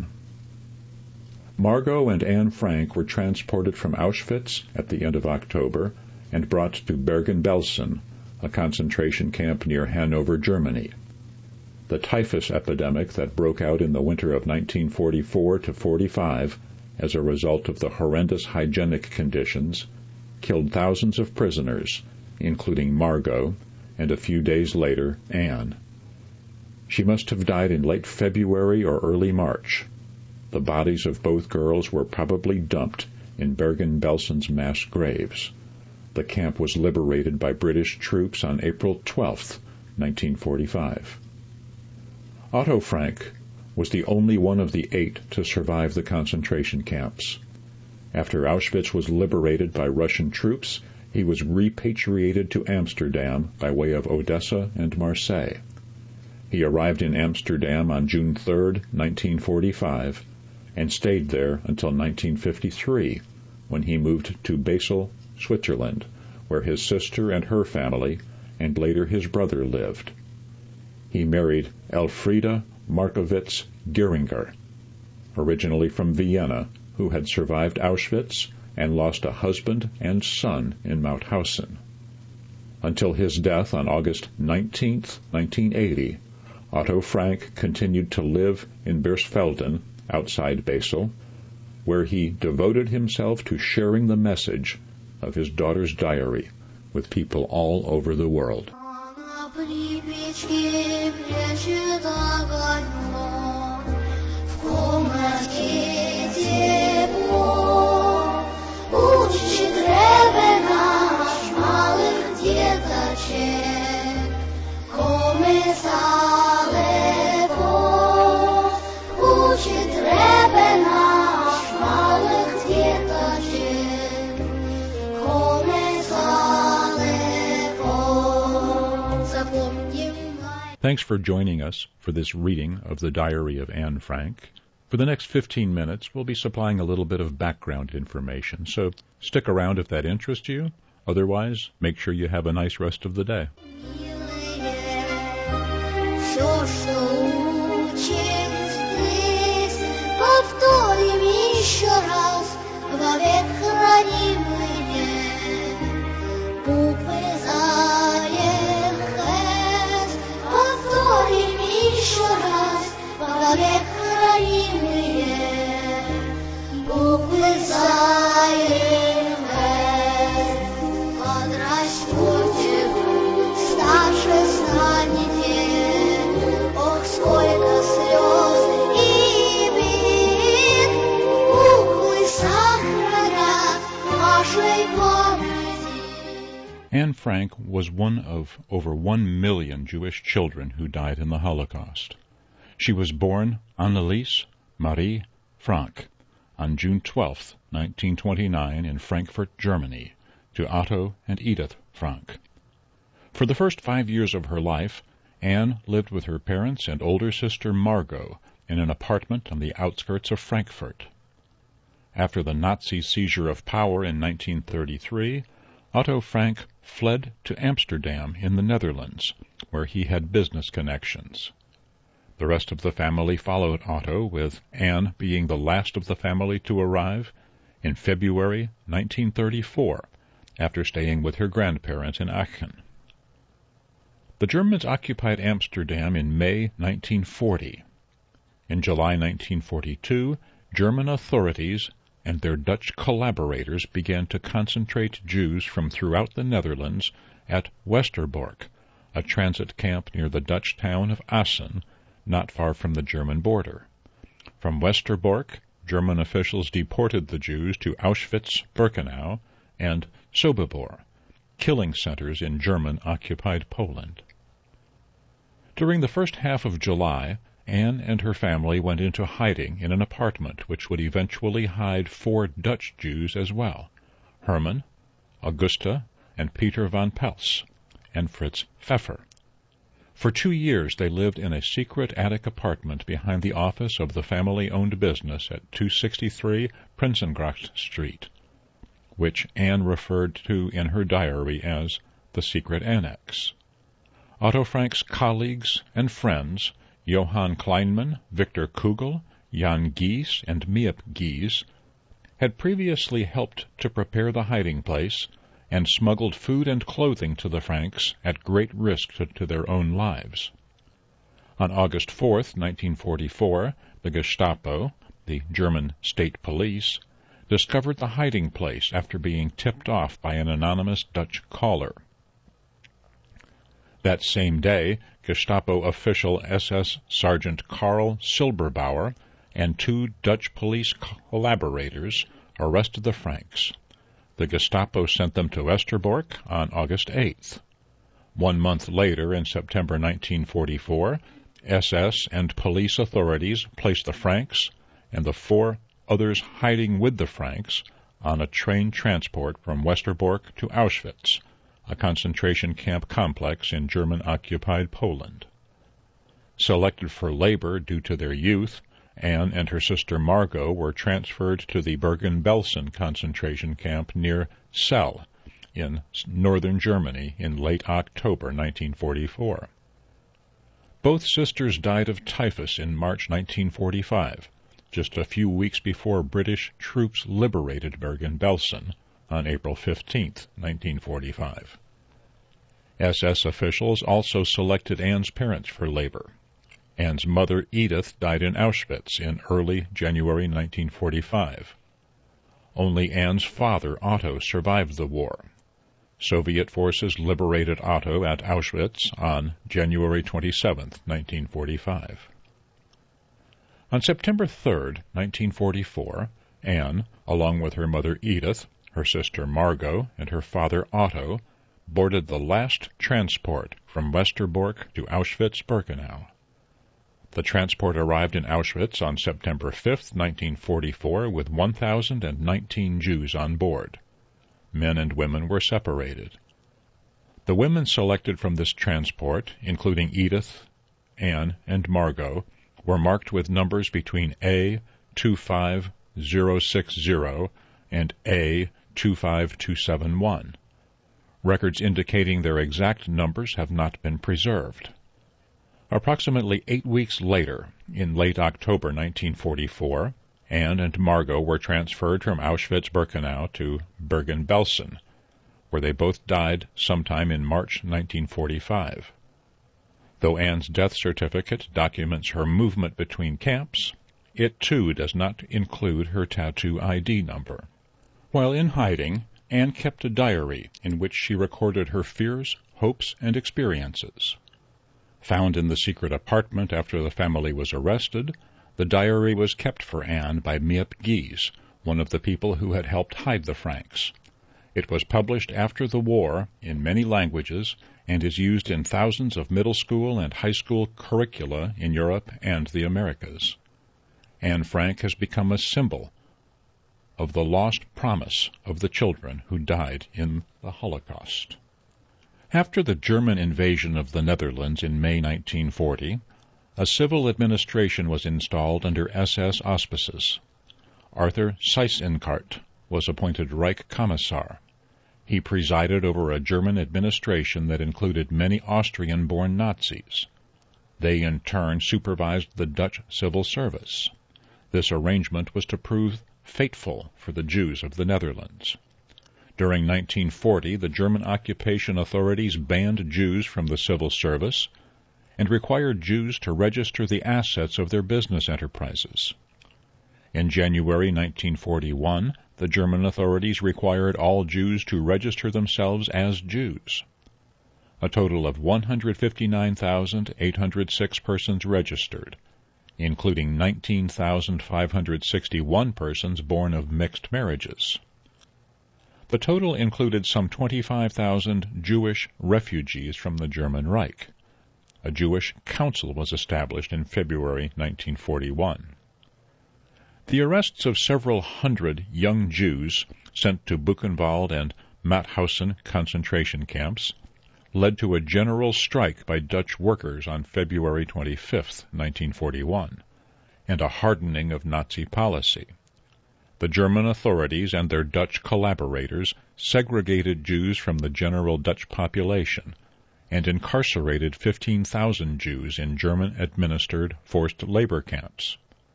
Margot and Anne Frank were transported from Auschwitz at the end of October and brought to Bergen-Belsen, a concentration camp near Hanover, Germany. The typhus epidemic that broke out in the winter of nineteen forty-four to forty-five as a result of the horrendous hygienic conditions killed thousands of prisoners including Margot, and a few days later, Anne. She must have died in late February or early March. The bodies of both girls were probably dumped in Bergen-Belson's mass graves. The camp was liberated by British troops on April twelfth, nineteen forty-five. Otto Frank was the only one of the eight to survive the concentration camps. After Auschwitz was liberated by Russian troops, he was repatriated to Amsterdam by way of Odessa and Marseille. He arrived in Amsterdam on June third, nineteen forty-five, and stayed there until nineteen fifty-three, when he moved to Basel, Switzerland, where his sister and her family, and later his brother, lived. He married Elfriede Markowitz Geringer, originally from Vienna, who had survived Auschwitz and lost a husband and son in Mauthausen. Until his death on August nineteenth, nineteen eighty, Otto Frank continued to live in Bersfelden, outside Basel, where he devoted himself to sharing the message of his daughter's diary with people all over the world. Thanks for joining us for this reading of the Diary of Anne Frank. For the next fifteen minutes, we'll be supplying a little bit of background information, so stick around if that interests you. Otherwise, make sure you have a nice rest of the day. Anne Frank was one of over one million Jewish children who died in the Holocaust. She was born Anneliese Marie Frank on June twelfth, nineteen twenty-nine, in Frankfurt, Germany, to Otto and Edith Frank. For the first five years of her life, Anne lived with her parents and older sister Margot in an apartment on the outskirts of Frankfurt. After the Nazi seizure of power in nineteen thirty-three, Otto Frank fled to Amsterdam in the Netherlands, where he had business connections. The rest of the family followed Otto, with Anne being the last of the family to arrive in February nineteen thirty-four, after staying with her grandparents in Aachen. The Germans occupied Amsterdam in May nineteen forty. In July nineteen forty-two, German authorities and their Dutch collaborators began to concentrate Jews from throughout the Netherlands at Westerbork, a transit camp near the Dutch town of Assen, not far from the German border. From Westerbork, German officials deported the Jews to Auschwitz-Birkenau and Sobibor, killing centers in German-occupied Poland. During the first half of July, Anne and her family went into hiding in an apartment which would eventually hide four Dutch Jews as well, Herman, Augusta, and Peter van Pels, and Fritz Pfeffer. For two years they lived in a secret attic apartment behind the office of the family-owned business at two sixty-three Prinsengracht Street, which Anne referred to in her diary as the secret annex. Otto Frank's colleagues and friends, Johann Kleinmann, Victor Kugel, Jan Gies, and Miep Gies, had previously helped to prepare the hiding place and smuggled food and clothing to the Franks at great risk to, to their own lives. On August fourth, nineteen forty-four, the Gestapo, the German state police, discovered the hiding place after being tipped off by an anonymous Dutch caller. That same day, Gestapo official S S Sergeant Karl Silberbauer and two Dutch police collaborators arrested the Franks. The Gestapo sent them to Westerbork on August eighth. One month later, in September nineteen forty-four, S S and police authorities placed the Franks and the four others hiding with the Franks on a train transport from Westerbork to Auschwitz, a concentration camp complex in German-occupied Poland. Selected for labor due to their youth, Anne and her sister Margot were transferred to the Bergen-Belsen concentration camp near Celle in northern Germany in late October nineteen forty-four. Both sisters died of typhus in March nineteen forty-five, just a few weeks before British troops liberated Bergen-Belsen on April fifteenth, nineteen forty-five. S S officials also selected Anne's parents for labor. Anne's mother, Edith, died in Auschwitz in early January nineteen forty-five. Only Anne's father, Otto, survived the war. Soviet forces liberated Otto at Auschwitz on January twenty-seventh, nineteen forty-five. On September third, nineteen forty-four, Anne, along with her mother Edith, her sister Margot, and her father Otto, boarded the last transport from Westerbork to Auschwitz-Birkenau. The transport arrived in Auschwitz on September fifth, nineteen forty-four, with one thousand nineteen Jews on board. Men and women were separated. The women selected from this transport, including Edith, Anne, and Margot, were marked with numbers between A two five zero six zero and A two five two seven one. Records indicating their exact numbers have not been preserved. Approximately eight weeks later, in late October nineteen forty-four, Anne and Margot were transferred from Auschwitz-Birkenau to Bergen-Belsen, where they both died sometime in March nineteen forty-five. Though Anne's death certificate documents her movement between camps, it too does not include her tattoo I D number. While in hiding, Anne kept a diary in which she recorded her fears, hopes, and experiences. Found in the secret apartment after the family was arrested, the diary was kept for Anne by Miep Gies, one of the people who had helped hide the Franks. It was published after the war in many languages and is used in thousands of middle school and high school curricula in Europe and the Americas. Anne Frank has become a symbol of the lost promise of the children who died in the Holocaust. After the German invasion of the Netherlands in May nineteen forty, a civil administration was installed under S S auspices. Arthur Seyss-Inquart was appointed Reich Commissar. He presided over a German administration that included many Austrian-born Nazis. They in turn supervised the Dutch civil service. This arrangement was to prove fateful for the Jews of the Netherlands. During nineteen forty, the German occupation authorities banned Jews from the civil service and required Jews to register the assets of their business enterprises. In January nineteen forty-one, the German authorities required all Jews to register themselves as Jews. A total of one hundred fifty-nine thousand eight hundred six persons registered, including nineteen thousand five hundred sixty-one persons born of mixed marriages. The total included some twenty-five thousand Jewish refugees from the German Reich. A Jewish council was established in February nineteen forty-one. The arrests of several hundred young Jews sent to Buchenwald and Mauthausen concentration camps led to a general strike by Dutch workers on February twenty-fifth, nineteen forty-one, and a hardening of Nazi policy. The German authorities and their Dutch collaborators segregated Jews from the general Dutch population and incarcerated fifteen thousand Jews in German-administered forced labor camps.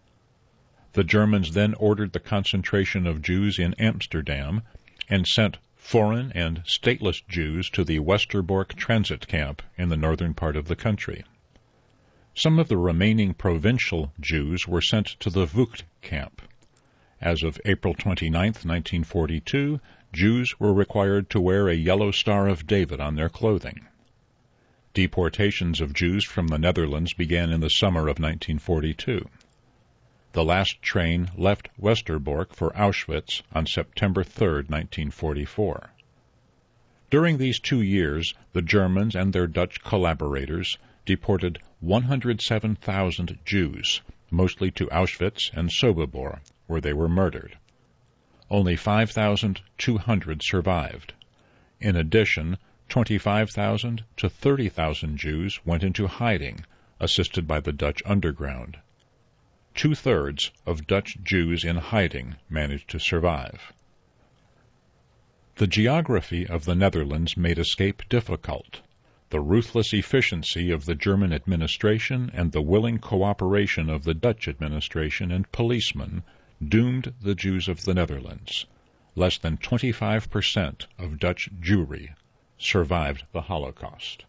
The Germans then ordered the concentration of Jews in Amsterdam and sent foreign and stateless Jews to the Westerbork transit camp in the northern part of the country. Some of the remaining provincial Jews were sent to the Vught camp. As of April twenty-ninth, nineteen forty-two, Jews were required to wear a yellow Star of David on their clothing. Deportations of Jews from the Netherlands began in the summer of nineteen forty-two. The last train left Westerbork for Auschwitz on September third, nineteen forty-four. During these two years, the Germans and their Dutch collaborators deported one hundred seven thousand Jews, mostly to Auschwitz and Sobibor, where they were murdered. Only five thousand two hundred survived. In addition, twenty-five thousand to thirty thousand Jews went into hiding, assisted by the Dutch underground. Two-thirds of Dutch Jews in hiding managed to survive. The geography of the Netherlands made escape difficult. The ruthless efficiency of the German administration and the willing cooperation of the Dutch administration and policemen doomed the Jews of the Netherlands. Less than twenty-five percent of Dutch Jewry survived the Holocaust.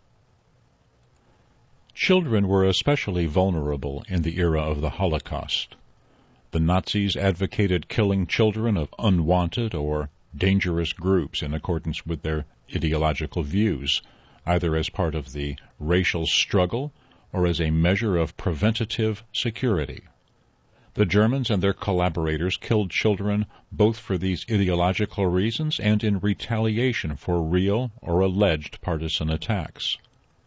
Children were especially vulnerable in the era of the Holocaust. The Nazis advocated killing children of unwanted or dangerous groups in accordance with their ideological views, either as part of the racial struggle or as a measure of preventative security. The Germans and their collaborators killed children both for these ideological reasons and in retaliation for real or alleged partisan attacks.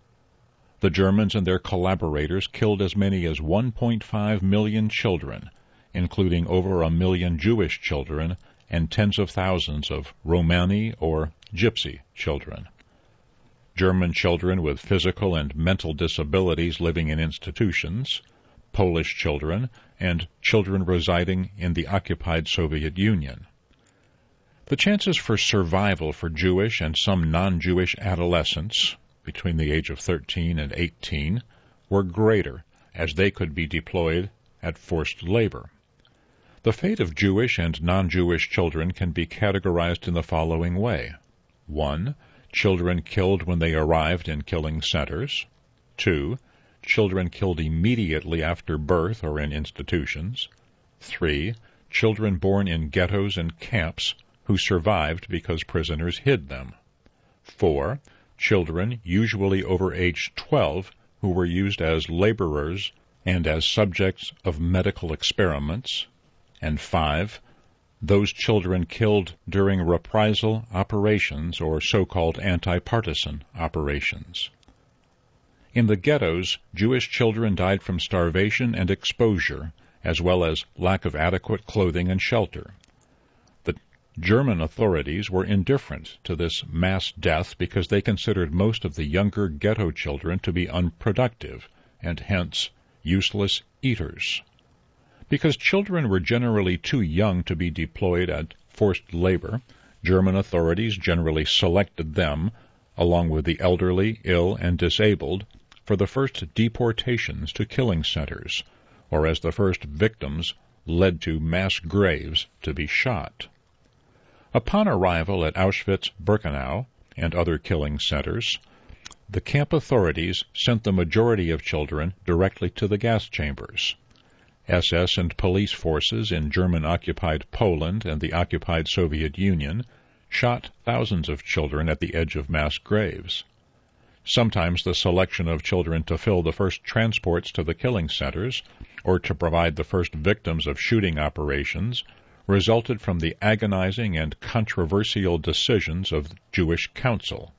The Germans and their collaborators killed as many as one point five million children, including over a million Jewish children and tens of thousands of Romani or Gypsy children. German children with physical and mental disabilities living in institutions, Polish children, and children residing in the occupied Soviet Union. The chances for survival for Jewish and some non-Jewish adolescents between the age of thirteen and eighteen were greater, as they could be deployed at forced labor. The fate of Jewish and non-Jewish children can be categorized in the following way. one. Children killed when they arrived in killing centers. two. Children killed immediately after birth or in institutions. three. Children born in ghettos and camps who survived because prisoners hid them. four. Children, usually over age twelve, who were used as laborers and as subjects of medical experiments. And five. Those children killed during reprisal operations or so-called anti-partisan operations. In the ghettos, Jewish children died from starvation and exposure, as well as lack of adequate clothing and shelter. The German authorities were indifferent to this mass death because they considered most of the younger ghetto children to be unproductive and hence useless eaters. Because children were generally too young to be deployed at forced labor, German authorities generally selected them, along with the elderly, ill, and disabled, for the first deportations to killing centers, or as the first victims led to mass graves to be shot. Upon arrival at Auschwitz-Birkenau and other killing centers, the camp authorities sent the majority of children directly to the gas chambers. S S and police forces in German-occupied Poland and the occupied Soviet Union shot thousands of children at the edge of mass graves. Sometimes the selection of children to fill the first transports to the killing centers, or to provide the first victims of shooting operations, resulted from the agonizing and controversial decisions of the Jewish Council.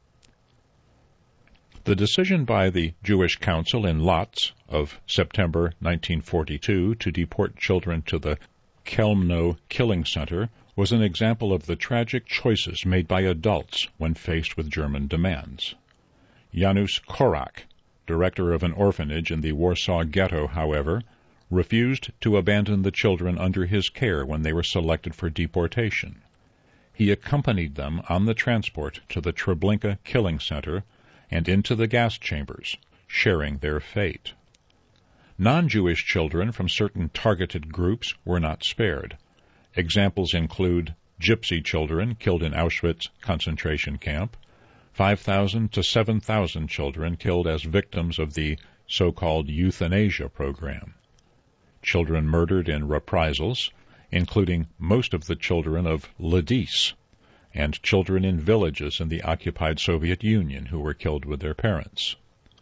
The decision by the Jewish Council in Lodz of September nineteen forty-two to deport children to the Chelmno Killing Center was an example of the tragic choices made by adults when faced with German demands. Janusz Korak, director of an orphanage in the Warsaw Ghetto, however, refused to abandon the children under his care when they were selected for deportation. He accompanied them on the transport to the Treblinka Killing Center and into the gas chambers, sharing their fate. Non-Jewish children from certain targeted groups were not spared. Examples include Gypsy children killed in Auschwitz concentration camp, five thousand to seven thousand children killed as victims of the so-called euthanasia program, children murdered in reprisals, including most of the children of Ledis, and children in villages in the occupied Soviet Union who were killed with their parents.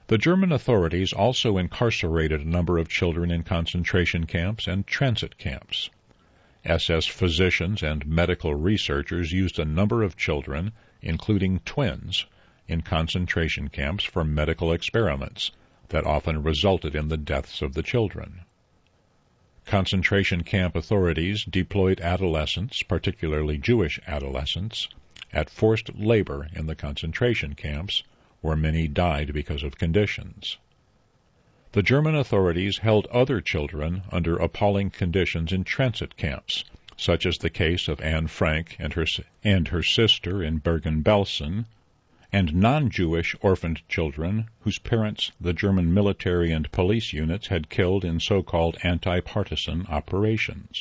The German authorities also incarcerated a number of children in concentration camps and transit camps. S S physicians and medical researchers used a number of children, including twins, in concentration camps for medical experiments that often resulted in the deaths of the children. Concentration camp authorities deployed adolescents, particularly Jewish adolescents, at forced labor in the concentration camps, where many died because of conditions. The German authorities held other children under appalling conditions in transit camps, such as the case of Anne Frank and her, and her sister in Bergen-Belsen, and non-Jewish orphaned children whose parents the German military and police units had killed in so-called anti-partisan operations.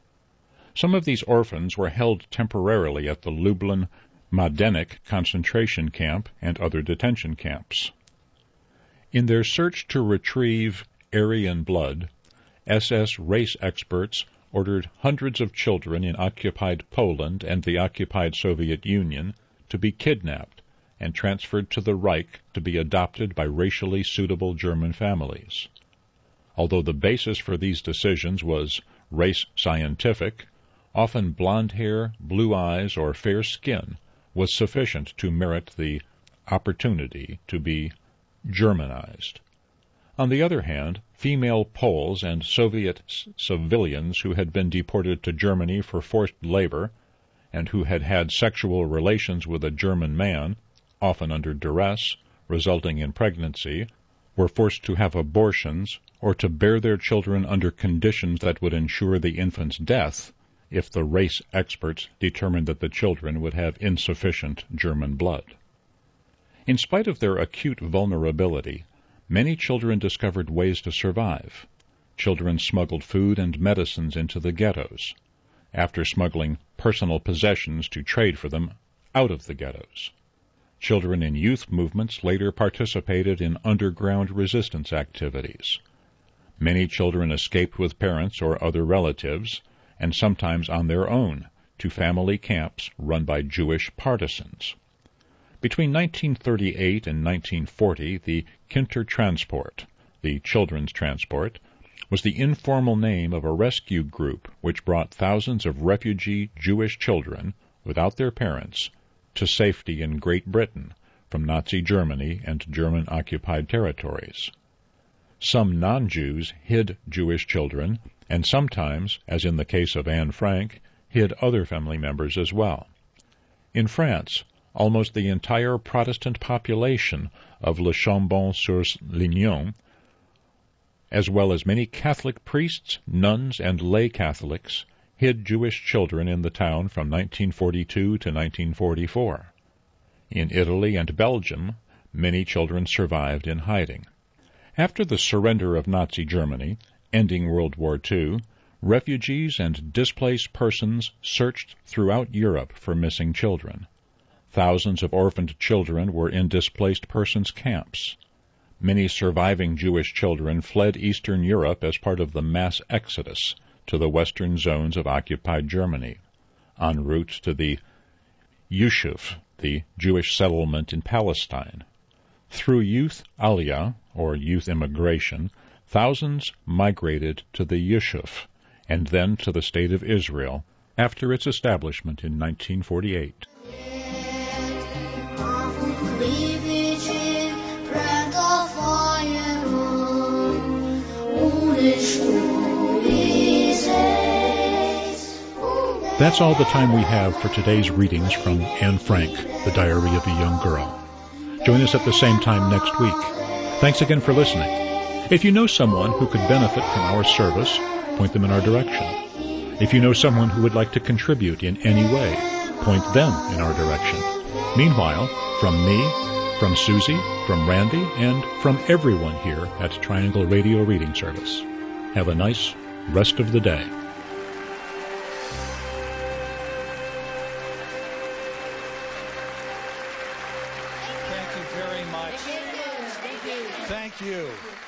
Some of these orphans were held temporarily at the Lublin-Majdanek concentration camp and other detention camps. In their search to retrieve Aryan blood, S S race experts ordered hundreds of children in occupied Poland and the occupied Soviet Union to be kidnapped and transferred to the Reich to be adopted by racially suitable German families. Although the basis for these decisions was race scientific, often blonde hair, blue eyes, or fair skin was sufficient to merit the opportunity to be Germanized. On the other hand, female Poles and Soviet civilians who had been deported to Germany for forced labor and who had had sexual relations with a German man, often under duress, resulting in pregnancy, were forced to have abortions or to bear their children under conditions that would ensure the infant's death if the race experts determined that the children would have insufficient German blood. In spite of their acute vulnerability, many children discovered ways to survive. Children smuggled food and medicines into the ghettos, after smuggling personal possessions to trade for them out of the ghettos. Children in youth movements later participated in underground resistance activities. Many children escaped with parents or other relatives, and sometimes on their own, to family camps run by Jewish partisans. Between nineteen thirty-eight and nineteen forty, the Kindertransport, the Children's Transport, was the informal name of a rescue group which brought thousands of refugee Jewish children, without their parents, to safety in Great Britain from Nazi Germany and German-occupied territories. Some non-Jews hid Jewish children, and sometimes, as in the case of Anne Frank, hid other family members as well. In France, almost the entire Protestant population of Le Chambon-sur-Lignon, as well as many Catholic priests, nuns, and lay Catholics, hid Jewish children in the town from nineteen forty-two to nineteen forty-four. In Italy and Belgium, many children survived in hiding. After the surrender of Nazi Germany, ending World War Two, refugees and displaced persons searched throughout Europe for missing children. Thousands of orphaned children were in displaced persons camps. Many surviving Jewish children fled Eastern Europe as part of the mass exodus to the western zones of occupied Germany, en route to the Yishuv, the Jewish settlement in Palestine. Through youth aliyah, or youth immigration, thousands migrated to the Yishuv and then to the State of Israel after its establishment in nineteen forty-eight. That's all the time we have for today's readings from Anne Frank, The Diary of a Young Girl. Join us at the same time next week. Thanks again for listening. If you know someone who could benefit from our service, point them in our direction. If you know someone who would like to contribute in any way, point them in our direction. Meanwhile, from me, from Susie, from Randy, and from everyone here at Triangle Radio Reading Service, have a nice rest of the day. Thank you very much. Thank you.